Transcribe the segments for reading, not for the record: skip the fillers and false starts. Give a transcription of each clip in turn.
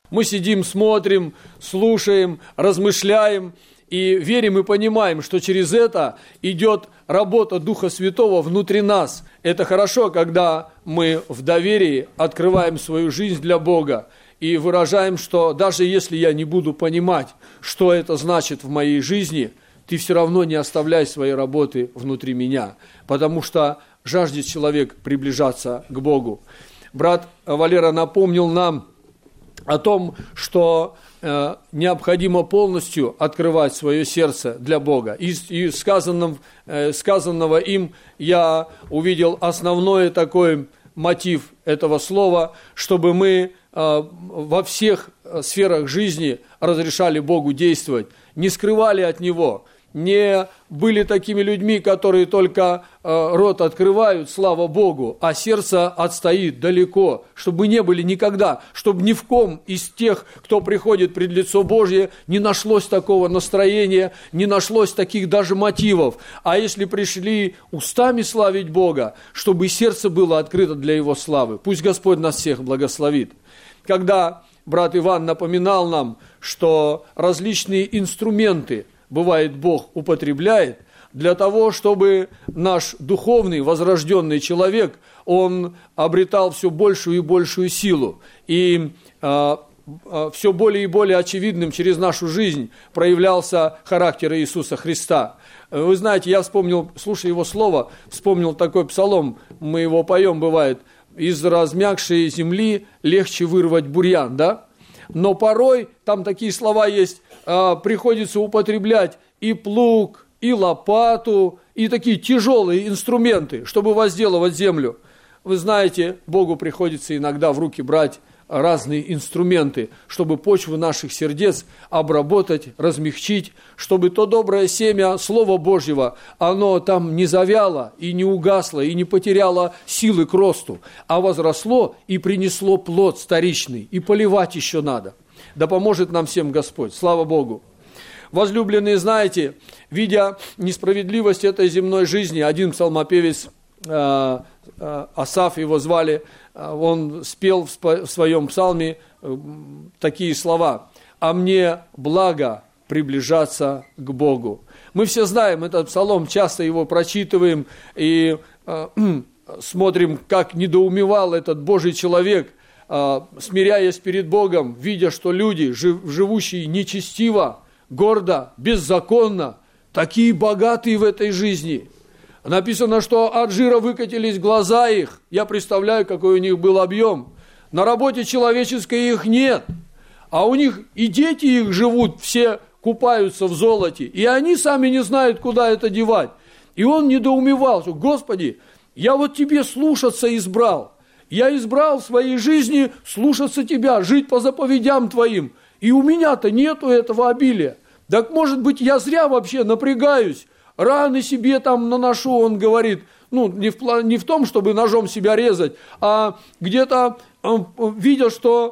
Мы сидим, смотрим, слушаем, размышляем и верим и понимаем, что через это идет работа Духа Святого внутри нас. Это хорошо, когда мы в доверии открываем свою жизнь для Бога и выражаем, что даже если я не буду понимать, что это значит в моей жизни, ты все равно не оставляй своей работы внутри меня, потому что жаждет человек приближаться к Богу. Брат Валера напомнил нам о том, что необходимо полностью открывать свое сердце для Бога. Из сказанного им я увидел основной такой мотив этого слова, чтобы мы во всех сферах жизни разрешали Богу действовать, не скрывали от Него, не были такими людьми, которые только рот открывают, слава Богу, а сердце отстоит далеко, чтобы мы не были никогда, чтобы ни в ком из тех, кто приходит пред лицо Божье, не нашлось такого настроения, не нашлось таких даже мотивов. А если пришли устами славить Бога, чтобы и сердце было открыто для Его славы. Пусть Господь нас всех благословит. Когда брат Иван напоминал нам, что различные инструменты, бывает, Бог употребляет для того, чтобы наш духовный, возрожденный человек, он обретал все большую и большую силу. И все более и более очевидным через нашу жизнь проявлялся характер Иисуса Христа. Вы знаете, я вспомнил, слушая его слово, вспомнил такой псалом, мы его поем, бывает, «Из размягшей земли легче вырвать бурьян», да? Но порой, там такие слова есть, приходится употреблять и плуг, и лопату, и такие тяжелые инструменты, чтобы возделывать землю. Вы знаете, Богу приходится иногда в руки брать разные инструменты, чтобы почву наших сердец обработать, размягчить, чтобы то доброе семя Слова Божьего, оно там не завяло и не угасло, и не потеряло силы к росту, а возросло и принесло плод вторичный, и поливать еще надо. Да поможет нам всем Господь, слава Богу. Возлюбленные, знаете, видя несправедливость этой земной жизни, один псалмопевец, Асаф его звали, он спел в своем псалме такие слова: «А мне благо приближаться к Богу». Мы все знаем этот псалом, часто его прочитываем и смотрим, как недоумевал этот Божий человек, смиряясь перед Богом, видя, что люди, живущие нечестиво, гордо, беззаконно, такие богатые в этой жизни. Написано, что от жира выкатились глаза их. Я представляю, какой у них был объем. На работе человеческой их нет. А у них и дети их живут, все купаются в золоте. И они сами не знают, куда это девать. И он недоумевал, что: Господи, я вот Тебе слушаться избрал. Я избрал в своей жизни слушаться Тебя, жить по заповедям Твоим. И у меня-то нету этого обилия. Так, может быть, я зря вообще напрягаюсь. Раны себе там наношу, он говорит, не в том, чтобы ножом себя резать, а где-то видел, что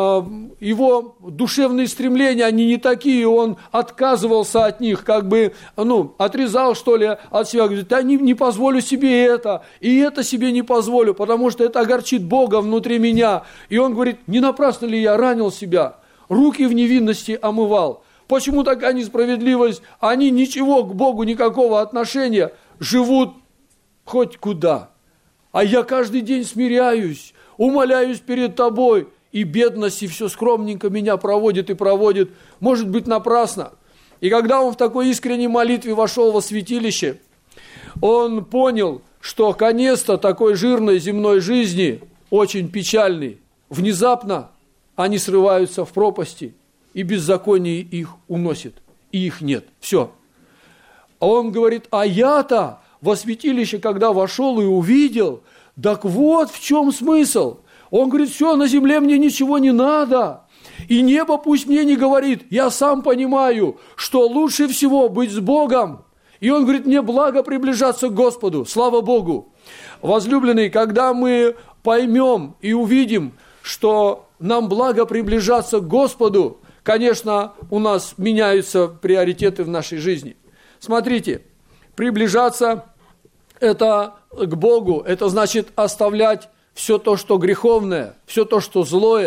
его душевные стремления, они не такие, он отказывался от них, отрезал, что ли, от себя, говорит: да не позволю себе это, и это себе не позволю, потому что это огорчит Бога внутри меня. И он говорит: не напрасно ли я ранил себя, руки в невинности омывал. Почему такая несправедливость? Они ничего к Богу, никакого отношения, живут хоть куда. А я каждый день смиряюсь, умоляюсь перед Тобой, и бедность, и все скромненько меня проводит и проводит, может быть, напрасно. И когда он в такой искренней молитве вошел во святилище, он понял, что конец-то такой жирной земной жизни очень печальный. Внезапно они срываются в пропасти, и беззаконие их уносит, и их нет. Все. А он говорит: а я-то во святилище, когда вошел и увидел, так вот в чем смысл. Он говорит: все, на земле мне ничего не надо. И небо пусть мне не говорит, я сам понимаю, что лучше всего быть с Богом. И он говорит: мне благо приближаться к Господу, слава Богу. Возлюбленные, когда мы поймем и увидим, что нам благо приближаться к Господу, конечно, у нас меняются приоритеты в нашей жизни. Смотрите, приближаться это к Богу, это значит оставлять все то, что греховное, все то, что злое,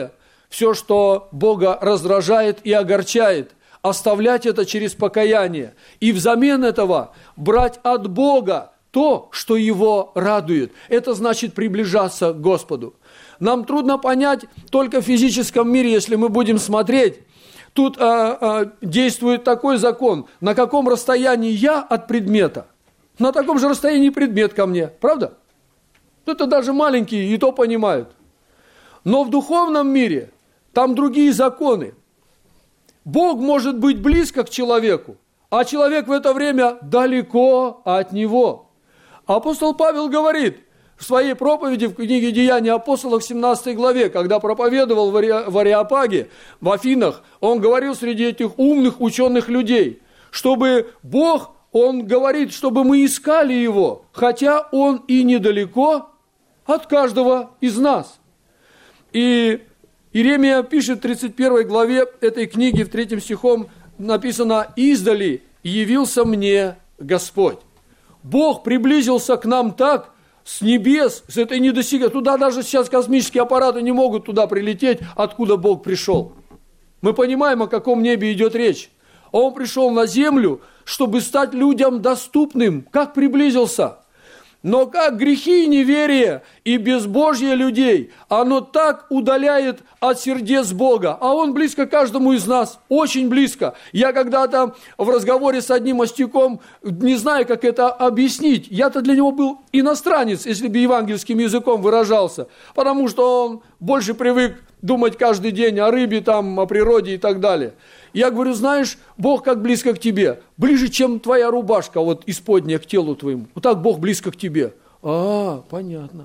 все, что Бога раздражает и огорчает, оставлять это через покаяние. И взамен этого брать от Бога то, что Его радует. Это значит приближаться к Господу. Нам трудно понять только в физическом мире, если мы будем смотреть. Тут действует такой закон, на каком расстоянии я от предмета, на таком же расстоянии предмет ко мне. Правда? Это даже маленькие и то понимают. Но в духовном мире там другие законы. Бог может быть близко к человеку, а человек в это время далеко от него. Апостол Павел говорит в своей проповеди в книге «Деяния апостолов» в 17 главе, когда проповедовал в Ареопаге, в Афинах, он говорил среди этих умных ученых людей, чтобы Бог, он говорит, чтобы мы искали Его, хотя Он и недалеко от каждого из нас. И Иеремия пишет в 31 главе этой книги, в 3 стихом написано: «Издали явился мне Господь». Бог приблизился к нам так, с небес, с этой недосягаемой. Туда даже сейчас космические аппараты не могут туда прилететь, откуда Бог пришел. Мы понимаем, о каком небе идет речь. Он пришел на землю, чтобы стать людям доступным. Как приблизился? Но как грехи и неверие и безбожие людей, оно так удаляет от сердец Бога. А Он близко каждому из нас, очень близко. Я когда-то в разговоре с одним остяком, не знаю, как это объяснить. Я-то для него был иностранец, если бы евангельским языком выражался. Потому что он больше привык думать каждый день о рыбе, там, о природе и так далее. Я говорю: знаешь, Бог как близко к тебе, ближе, чем твоя рубашка, вот исподняя к телу твоему. Вот так Бог близко к тебе. Понятно.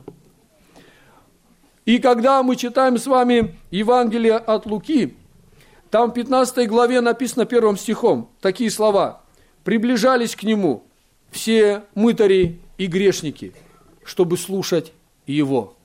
И когда мы читаем с вами Евангелие от Луки, там в 15 главе написано 1 стихом такие слова: «Приближались к Нему все мытари и грешники, чтобы слушать Его».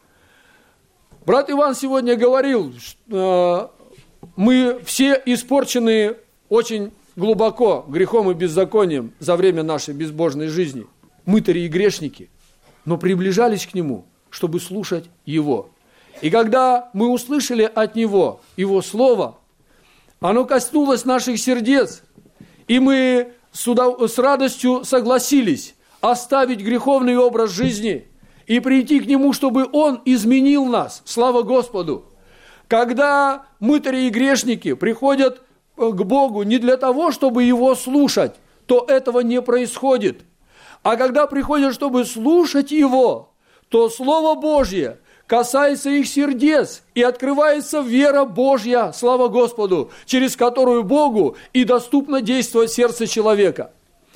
Брат Иван сегодня говорил, что мы все испорчены очень глубоко грехом и беззаконием за время нашей безбожной жизни. Мытари и грешники, но приближались к Нему, чтобы слушать Его. И когда мы услышали от Него Его Слово, оно коснулось наших сердец, и мы с радостью согласились оставить греховный образ жизни и прийти к Нему, чтобы Он изменил нас. Слава Господу! Когда мытари и грешники приходят к Богу не для того, чтобы Его слушать, то этого не происходит. А когда приходят, чтобы слушать Его, то Слово Божье касается их сердец, и открывается вера Божья, слава Господу, через которую Богу и доступно действовать в сердце человека.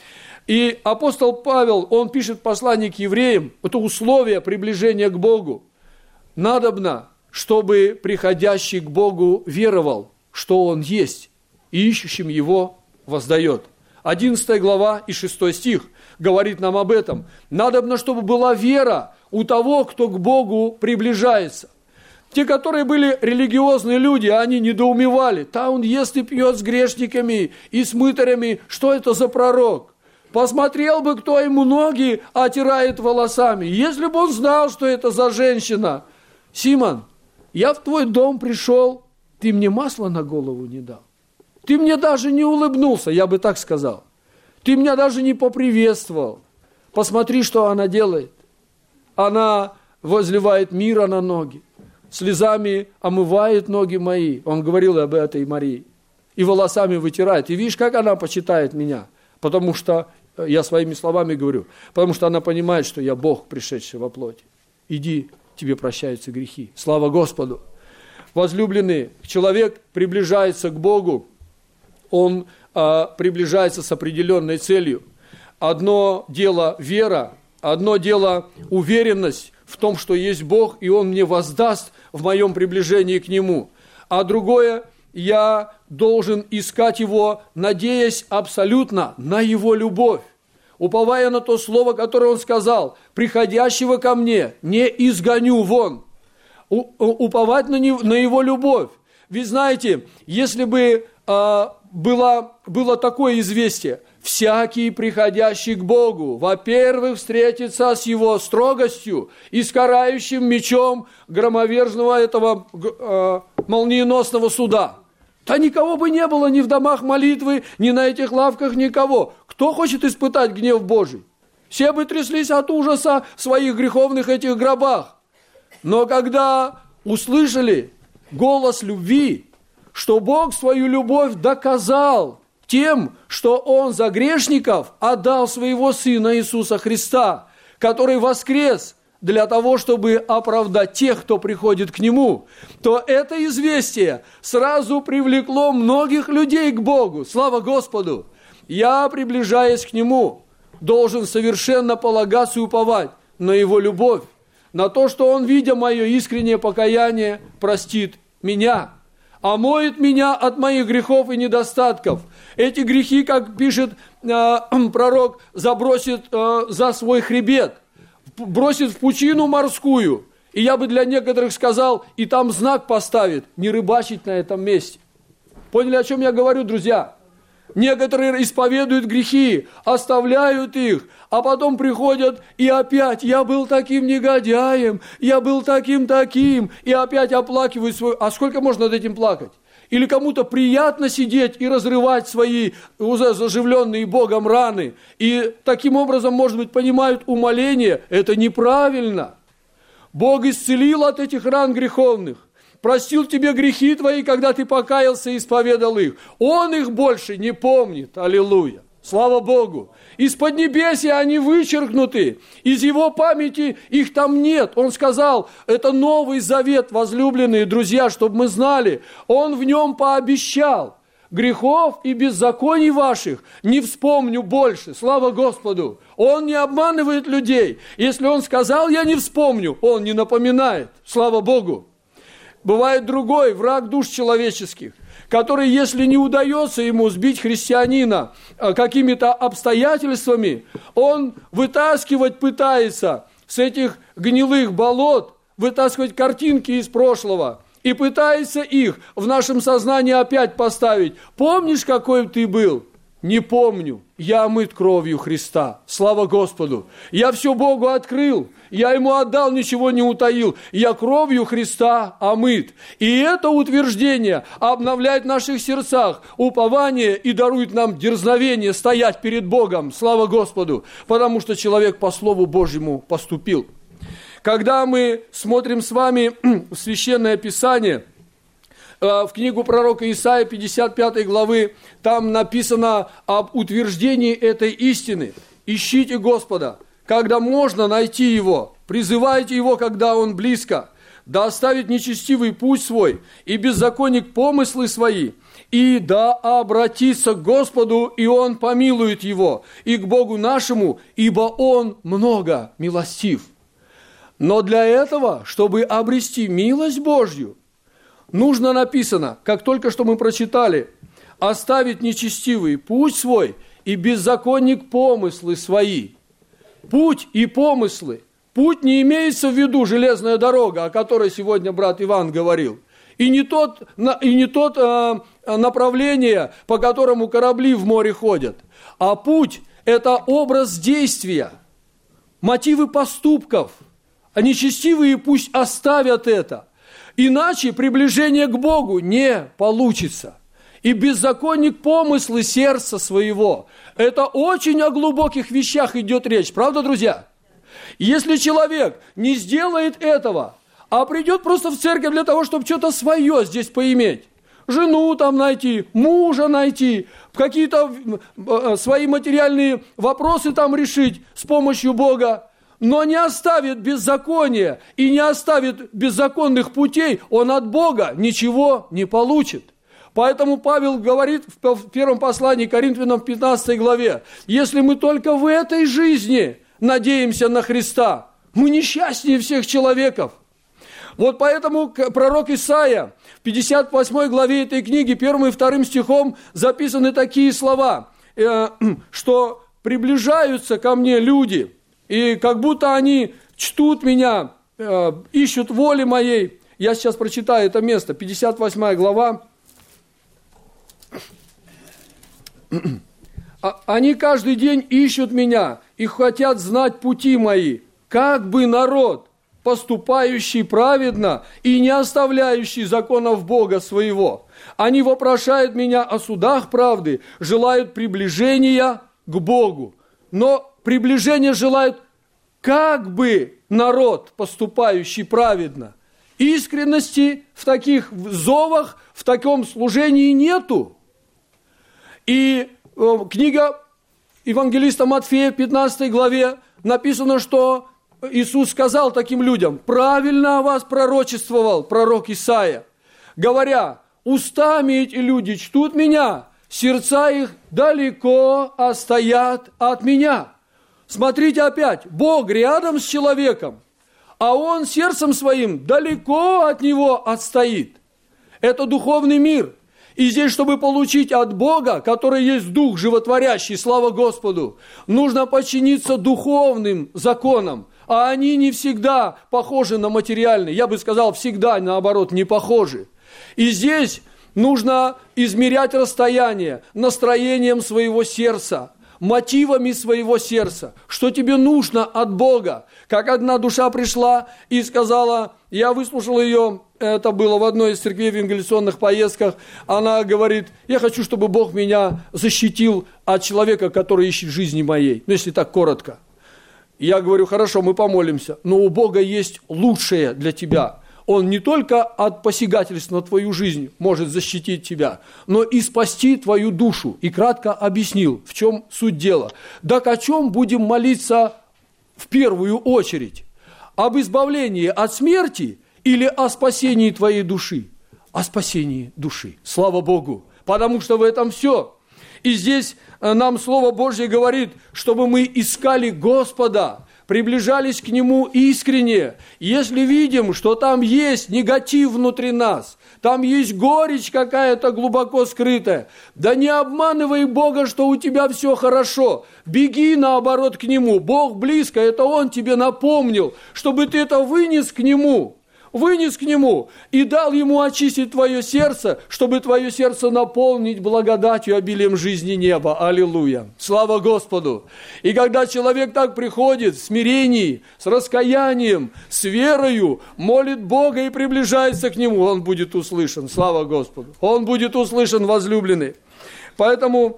И апостол Павел, он пишет в послании к евреям, это условие приближения к Богу. Надобно, чтобы приходящий к Богу веровал, что Он есть, и ищущим Его воздает. 11 глава и 6 стих говорит нам об этом. Надобно, чтобы была вера у того, кто к Богу приближается. Те, которые были религиозные люди, они недоумевали. Там он ест и пьет с грешниками и с мытарями. Что это за пророк? Посмотрел бы, кто ему ноги отирает волосами. Если бы он знал, что это за женщина. Симон, я в твой дом пришел, ты мне масла на голову не дал. Ты мне даже не улыбнулся, я бы так сказал. Ты меня даже не поприветствовал. Посмотри, что она делает. Она возливает мира на ноги, слезами омывает ноги мои. Он говорил об этой Марии. И волосами вытирает. И видишь, как она почитает меня. Потому что, я своими словами говорю, потому что она понимает, что я Бог, пришедший во плоти. Иди, тебе прощаются грехи. Слава Господу! Возлюбленный, человек приближается к Богу, он приближается с определенной целью. Одно дело вера, одно дело уверенность в том, что есть Бог, и Он мне воздаст в моем приближении к Нему. А другое, я должен искать Его, надеясь абсолютно на Его любовь, уповая на то слово, которое Он сказал: «Приходящего ко мне не изгоню вон». Уповать на Его любовь. ведь знаете, если бы было такое известие, всякий, приходящий к Богу, во-первых, встретится с Его строгостью и с карающим мечом громовержного этого молниеносного суда. Да никого бы не было ни в домах молитвы, ни на этих лавках, никого. Кто хочет испытать гнев Божий? Все бы тряслись от ужаса в своих греховных этих гробах. Но когда услышали голос любви, что Бог свою любовь доказал тем, что Он за грешников отдал своего Сына Иисуса Христа, который воскрес для того, чтобы оправдать тех, кто приходит к Нему, то это известие сразу привлекло многих людей к Богу. Слава Господу! Я, приближаясь к Нему, должен совершенно полагаться и уповать на Его любовь, на то, что Он, видя мое искреннее покаяние, простит меня, омоет меня от моих грехов и недостатков. Эти грехи, как пишет пророк, забросит за свой хребет, бросит в пучину морскую. И я бы для некоторых сказал, и там знак поставит, не рыбачить на этом месте. Поняли, о чем я говорю, друзья? Некоторые исповедуют грехи, оставляют их, а потом приходят и опять, я был таким негодяем, я был таким, и опять оплакивают свою... А сколько можно над этим плакать? Или кому-то приятно сидеть и разрывать свои уже заживленные Богом раны, и таким образом, может быть, понимают умоление, это неправильно. Бог исцелил от этих ран греховных. Простил тебе грехи твои, когда ты покаялся и исповедал их. Он их больше не помнит. Аллилуйя. Слава Богу. Из поднебесья они вычеркнуты. Из его памяти их там нет. Он сказал, это новый завет, возлюбленные друзья, чтобы мы знали. Он в нем пообещал. Грехов и беззаконий ваших не вспомню больше. Слава Господу. Он не обманывает людей. Если он сказал, я не вспомню, он не напоминает. Слава Богу. Бывает другой, враг душ человеческих, который, если не удается ему сбить христианина какими-то обстоятельствами, он вытаскивать пытается с этих гнилых болот, вытаскивать картинки из прошлого и пытается их в нашем сознании опять поставить. Помнишь, какой ты был? Не помню. Я омыт кровью Христа. Слава Господу. Я все Богу открыл. Я Ему отдал, ничего не утаил. Я кровью Христа омыт. И это утверждение обновляет в наших сердцах упование и дарует нам дерзновение стоять перед Богом. Слава Господу. Потому что человек по Слову Божьему поступил. Когда мы смотрим с вами в Священное Писание, в книгу пророка Исаии, 55 главы, там написано об утверждении этой истины. Ищите Господа, когда можно найти Его, призывайте Его, когда Он близко, да оставит нечестивый путь свой и беззаконник помыслы свои, и да обратится к Господу, и Он помилует его, и к Богу нашему, ибо Он много милостив. Но для этого, чтобы обрести милость Божью, нужно написано, как только что мы прочитали, оставить нечестивый путь свой и беззаконник помыслы свои. Путь и помыслы. Путь не имеется в виду железная дорога, о которой сегодня брат Иван говорил. И не тот направление, по которому корабли в море ходят. А путь – это образ действия, мотивы поступков. А нечестивые пусть оставят это. Иначе приближение к Богу не получится. И беззаконник помыслы сердца своего. Это очень о глубоких вещах идет речь. Правда, друзья? Если человек не сделает этого, а придет просто в церковь для того, чтобы что-то свое здесь поиметь, жену там найти, мужа найти, какие-то свои материальные вопросы там решить с помощью Бога, но не оставит беззакония и не оставит беззаконных путей, он от Бога ничего не получит. Поэтому Павел говорит в первом послании к Коринфянам в 15 главе, если мы только в этой жизни надеемся на Христа, мы несчастнее всех человеков. Вот поэтому пророк Исаия в 58 главе этой книги, 1 и 2 стихом записаны такие слова, что приближаются ко мне люди, и как будто они чтут меня, ищут воли моей. Я сейчас прочитаю это место, 58 глава. «Они каждый день ищут меня и хотят знать пути мои, как бы народ, поступающий праведно и не оставляющий законов Бога своего. Они вопрошают меня о судах правды, желают приближения к Богу». Но приближение желают как бы народ, поступающий праведно. Искренности в таких зовах, в таком служении нету. И книга евангелиста Матфея в 15 главе написано, что Иисус сказал таким людям: правильно о вас пророчествовал пророк Исаия, говоря: устами эти люди чтут меня, сердца их далеко отстоят от меня. Смотрите опять, Бог рядом с человеком, а он сердцем своим далеко от него отстоит. Это духовный мир. И здесь, чтобы получить от Бога, который есть Дух животворящий, слава Господу, нужно подчиниться духовным законам, а они не всегда похожи на материальные. Я бы сказал, всегда, наоборот, не похожи. И здесь нужно измерять расстояние настроением своего сердца, мотивами своего сердца, что тебе нужно от Бога. Как одна душа пришла и сказала, я выслушал ее, это было в одной из церквей в евангелизационных поездках, она говорит: я хочу, чтобы Бог меня защитил от человека, который ищет жизни моей. Ну, если так коротко. Я говорю: хорошо, мы помолимся, но у Бога есть лучшее для тебя. Он не только от посягательств на твою жизнь может защитить тебя, но и спасти твою душу. И кратко объяснил, в чем суть дела. Так о чем будем молиться в первую очередь? Об избавлении от смерти или о спасении твоей души? О спасении души. Слава Богу. Потому что в этом все. И здесь нам Слово Божье говорит, чтобы мы искали Господа, приближались к Нему искренне. Если видим, что там есть негатив внутри нас, там есть горечь какая-то глубоко скрытая, да не обманывай Бога, что у тебя все хорошо. Беги, наоборот, к Нему. Бог близко, это Он тебе напомнил, чтобы ты это вынес к Нему и дал Ему очистить твое сердце, чтобы твое сердце наполнить благодатью, обилием жизни неба. Аллилуйя! Слава Господу! И когда человек так приходит в смирении, с раскаянием, с верою, молит Бога и приближается к Нему, он будет услышан. Слава Господу! Он будет услышан, возлюбленный. Поэтому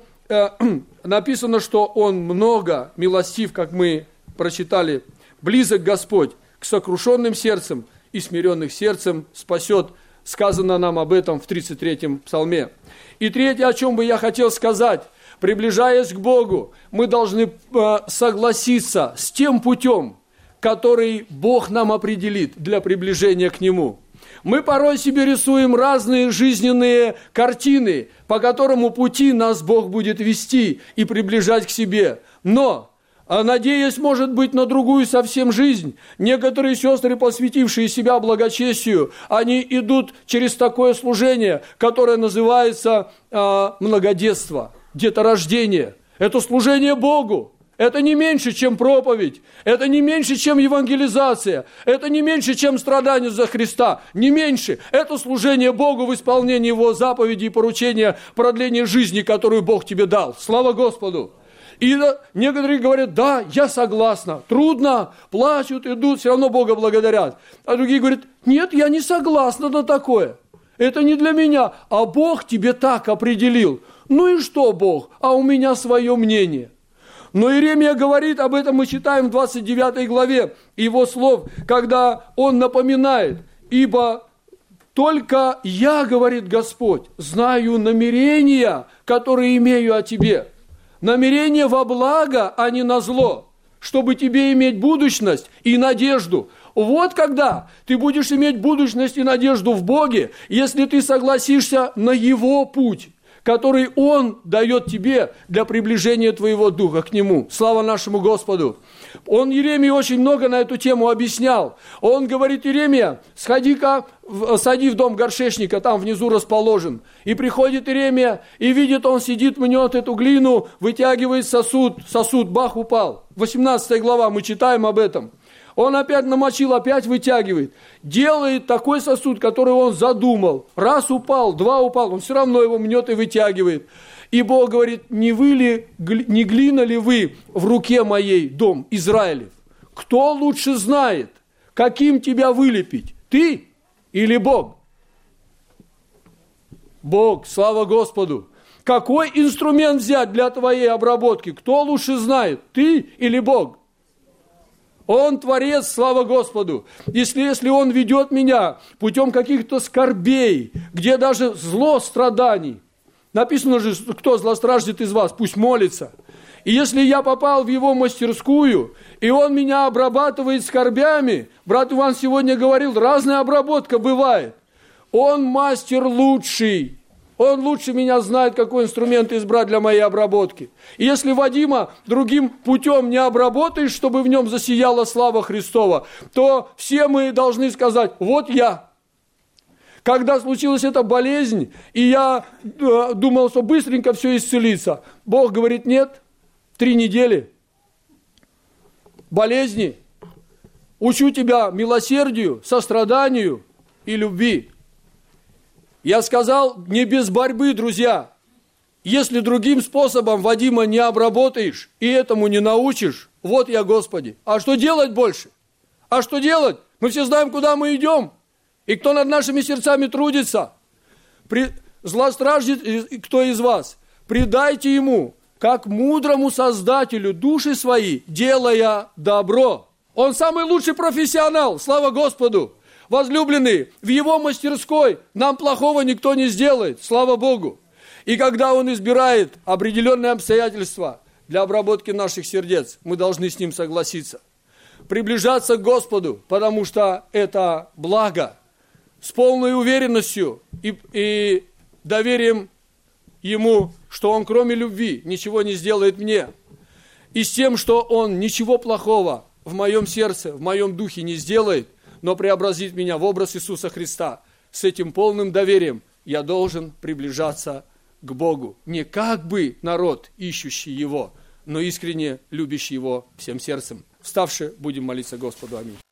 написано, что Он много милостив, как мы прочитали, близок Господь к сокрушенным сердцем, и смиренных сердцем спасет. Сказано нам об этом в 33-м псалме. И третье, о чем бы я хотел сказать, приближаясь к Богу, мы должны согласиться с тем путем, который Бог нам определит для приближения к Нему. Мы порой себе рисуем разные жизненные картины, по которому пути нас Бог будет вести и приближать к себе. Но надеясь, может быть, на другую совсем жизнь, некоторые сестры, посвятившие себя благочестию, они идут через такое служение, которое называется многодетство, деторождение. Это служение Богу. Это не меньше, чем проповедь. Это не меньше, чем евангелизация. Это не меньше, чем страдание за Христа. Не меньше. Это служение Богу в исполнении Его заповедей и поручения продления жизни, которую Бог тебе дал. Слава Господу! И некоторые говорят: да, я согласна, трудно, плачут, идут, все равно Бога благодарят. А другие говорят: нет, я не согласна на такое, это не для меня, а Бог тебе так определил. Ну и что, Бог, а у меня свое мнение. Но Иеремия говорит, об этом мы читаем в 29 главе его слов, когда он напоминает: ибо только я, говорит Господь, знаю намерения, которые имею о тебе. Намерение во благо, а не на зло, чтобы тебе иметь будущность и надежду. Вот когда ты будешь иметь будущность и надежду в Боге, если ты согласишься на Его путь, который Он дает тебе для приближения твоего духа к Нему. Слава нашему Господу! Он Иеремии очень много на эту тему объяснял. Он говорит: Иеремия, сходи-ка, сади в дом горшечника, там внизу расположен. И приходит Иеремия, и видит, он сидит, мнет эту глину, вытягивает сосуд, бах, упал. 18 глава, мы читаем об этом. Он опять намочил, опять вытягивает. Делает такой сосуд, который он задумал. Раз упал, два упал, он все равно его мнет и вытягивает. И Бог говорит, не глина ли вы в руке моей, дом Израилев? Кто лучше знает, каким тебя вылепить, ты или Бог? Бог, слава Господу. Какой инструмент взять для твоей обработки? Кто лучше знает, ты или Бог? Он творец, слава Господу. Если Он ведет меня путем каких-то скорбей, где даже зло, страданий, написано же, кто злостраждет из вас, пусть молится. И если я попал в Его мастерскую, и Он меня обрабатывает скорбями, брат Иван сегодня говорил, разная обработка бывает. Он мастер лучший. Он лучше меня знает, какой инструмент избрать для моей обработки. И если Вадима другим путем не обработаешь, чтобы в нем засияла слава Христова, то все мы должны сказать, вот я. Когда случилась эта болезнь, и я думал, что быстренько все исцелится, Бог говорит, нет, 3 недели болезни, учу тебя милосердию, состраданию и любви. Я сказал, не без борьбы, друзья. Если другим способом Вадима не обработаешь и этому не научишь, вот я, Господи. А что делать больше? А что делать? Мы все знаем, куда мы идем. И кто над нашими сердцами трудится. Злостраждет кто из вас? Предайте ему, как мудрому Создателю, души свои, делая добро. Он самый лучший профессионал, слава Господу. Возлюбленные, в Его мастерской нам плохого никто не сделает, слава Богу. И когда Он избирает определенные обстоятельства для обработки наших сердец, мы должны с Ним согласиться. Приближаться к Господу, потому что это благо, с полной уверенностью и доверием Ему, что Он кроме любви ничего не сделает мне. И с тем, что Он ничего плохого в моем сердце, в моем духе не сделает, но преобразит меня в образ Иисуса Христа. С этим полным доверием я должен приближаться к Богу. Не как бы народ, ищущий Его, но искренне любящий Его всем сердцем. Вставши, будем молиться Господу. Аминь.